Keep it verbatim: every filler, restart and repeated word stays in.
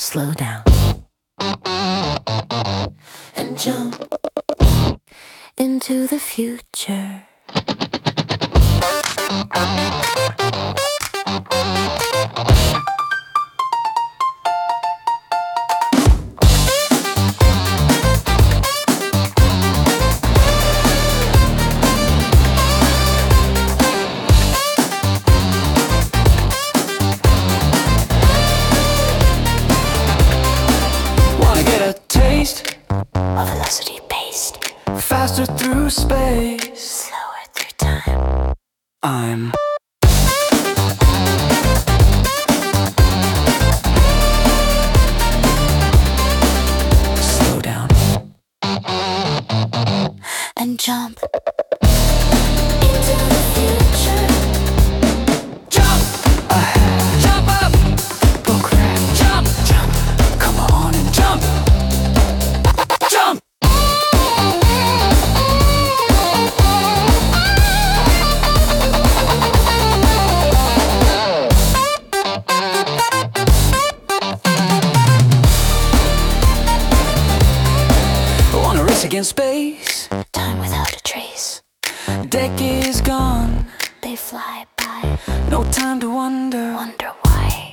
slow down and jump into the future. A velocity paced, faster through space, slower through time. I'm slow down and jump into the future. Jump ahead, jump up, book red, jump, jump, come on and jump. Jump! I wanna race against space. Time without a trace. Decades gone, they fly by. no time to wonder. Wonder why.